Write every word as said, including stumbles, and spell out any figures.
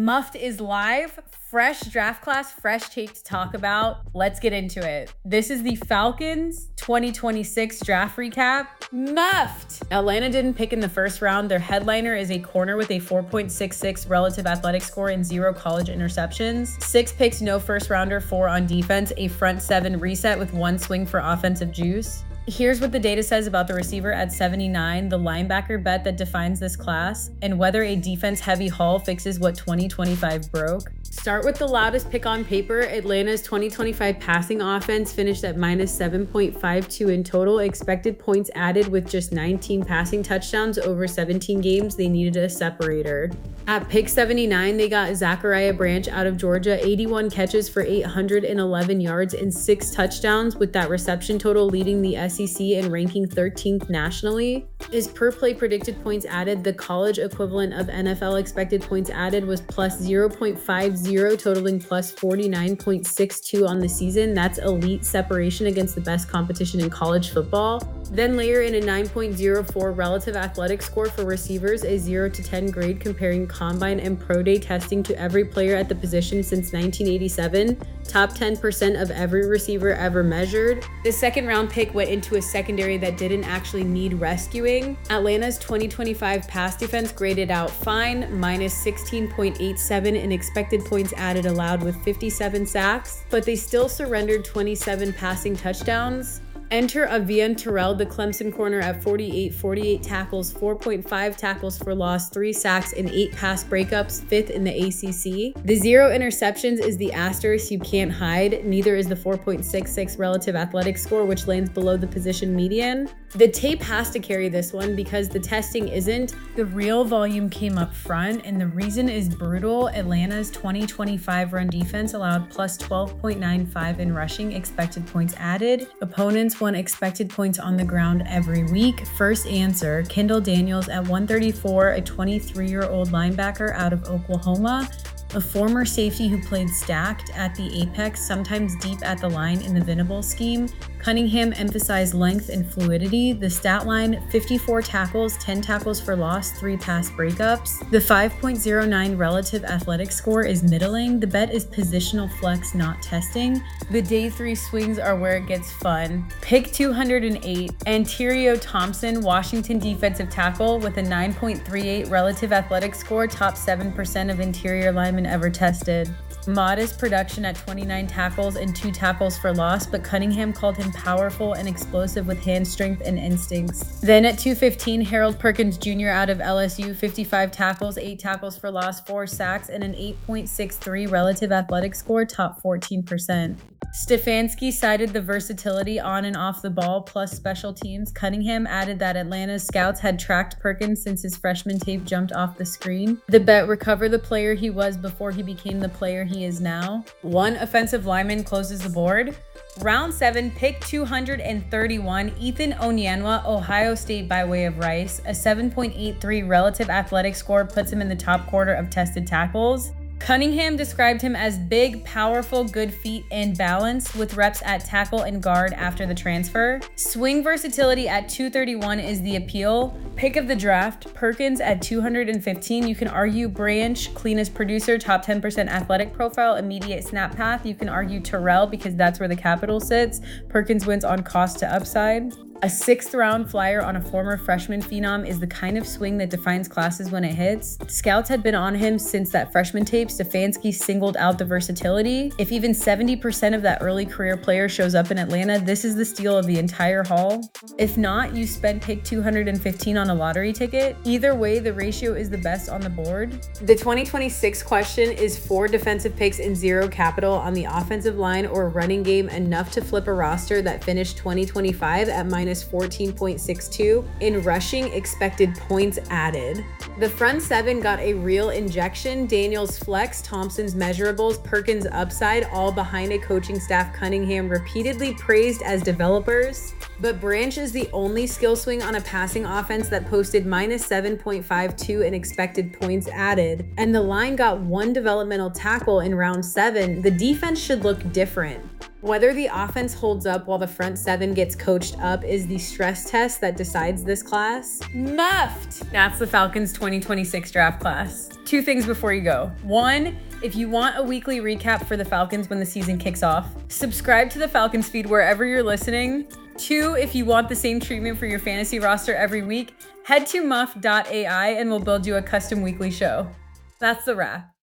Muffed is live. Fresh draft class, fresh take to talk about. Let's get into it. This is the Falcons twenty twenty-six draft recap. Muffed! Atlanta didn't pick in the first round. Their headliner is a corner with a four point six six relative athletic score and zero college interceptions. Six picks, no first rounder, four on defense, a front seven reset with one swing for offensive juice. Here's what the data says about the receiver at seventy-nine, the linebacker bet that defines this class, and whether a defense-heavy haul fixes what twenty twenty-five broke. Start with the loudest pick on paper. Atlanta's twenty twenty-five passing offense finished at minus seven point five two in total. Expected points added with just nineteen passing touchdowns over seventeen games. They needed a separator. At pick seventy-nine, they got Zachariah Branch out of Georgia, eighty-one catches for eight hundred eleven yards and six touchdowns, with that reception total leading the S E C and ranking thirteenth nationally. His per play predicted points added, the college equivalent of N F L expected points added, was plus zero point five zero, totaling plus forty-nine point six two on the season. That's elite separation against the best competition in college football. Then layer in a nine point zero four relative athletic score for receivers, a zero to ten grade comparing combine and pro day testing to every player at the position since nineteen eighty-seven, top ten percent of every receiver ever measured. The second round pick went into a secondary that didn't actually need rescuing. Atlanta's twenty twenty-five pass defense graded out fine, minus sixteen point eight seven in expected points added allowed with fifty-seven sacks, but they still surrendered twenty-seven passing touchdowns. Enter Avian Terrell, the Clemson corner, at forty-eight, forty-eight tackles, four point five tackles for loss, three sacks, and eight pass breakups, fifth in the A C C. The zero interceptions is the asterisk you can't hide. Neither is the four point six six relative athletic score, which lands below the position median. The tape has to carry this one because the testing isn't. The real volume came up front, and the reason is brutal. Atlanta's twenty twenty-five run defense allowed plus twelve point nine five in rushing expected points added. Opponents won expected points on the ground every week. First answer, Kendall Daniels at one thirty-four, a twenty-three-year-old linebacker out of Oklahoma, a former safety who played stacked at the apex, sometimes deep at the line in the Venable scheme. Cunningham emphasized length and fluidity. The stat line, fifty-four tackles, ten tackles for loss, three pass breakups. The five point zero nine relative athletic score is middling. The bet is positional flex, not testing. The day three swings are where it gets fun. Pick two hundred eight, Anterio Thompson, Washington defensive tackle with a nine point three eight relative athletic score, top seven percent of interior linemen ever tested. Modest production at twenty-nine tackles and two tackles for loss, but Cunningham called him powerful and explosive with hand strength and instincts. Then at two fifteen, Harold Perkins Junior out of L S U, fifty-five tackles, eight tackles for loss, four sacks, and an eight point six three relative athletic score, top fourteen percent. Stefanski cited the versatility on and off the ball plus special teams. Cunningham added that Atlanta's scouts had tracked Perkins since his freshman tape jumped off the screen. The bet, recover the player he was before he became the player he is now. One offensive lineman closes the board. Round seven, pick two hundred thirty-one, Ethan Onyenwa, Ohio State by way of Rice. A seven point eight three relative athletic score puts him in the top quarter of tested tackles. Cunningham described him as big, powerful, good feet, and balance, with reps at tackle and guard after the transfer. Swing versatility at two thirty-one is the appeal. Pick of the draft, Perkins at two hundred fifteen. You can argue Branch, cleanest producer, top ten percent athletic profile, immediate snap path. You can argue Terrell because that's where the capital sits. Perkins wins on cost to upside. A sixth round flyer on a former freshman phenom is the kind of swing that defines classes when it hits. Scouts had been on him since that freshman tape. Stefanski singled out the versatility. If even seventy percent of that early career player shows up in Atlanta, this is the steal of the entire haul. If not, you spend pick two hundred fifteen on a lottery ticket. Either way, the ratio is the best on the board. The twenty twenty-six question is four defensive picks and zero capital on the offensive line or running game, enough to flip a roster that finished twenty twenty-five at minus fourteen point six two in rushing expected points added. The front seven got a real injection. Daniels flex, Thompson's measurables, Perkins upside, all behind a coaching staff Cunningham repeatedly praised as developers. But Branch is the only skill swing on a passing offense that posted minus seven point five two in expected points added. And the line got one developmental tackle in round seven. The defense should look different. Whether the offense holds up while the front seven gets coached up is the stress test that decides this class. Muffed! That's the Falcons twenty twenty-six draft class. Two things before you go. One, if you want a weekly recap for the Falcons when the season kicks off, subscribe to the Falcons feed wherever you're listening. Two, if you want the same treatment for your fantasy roster every week, head to muff dot A I and we'll build you a custom weekly show. That's the wrap.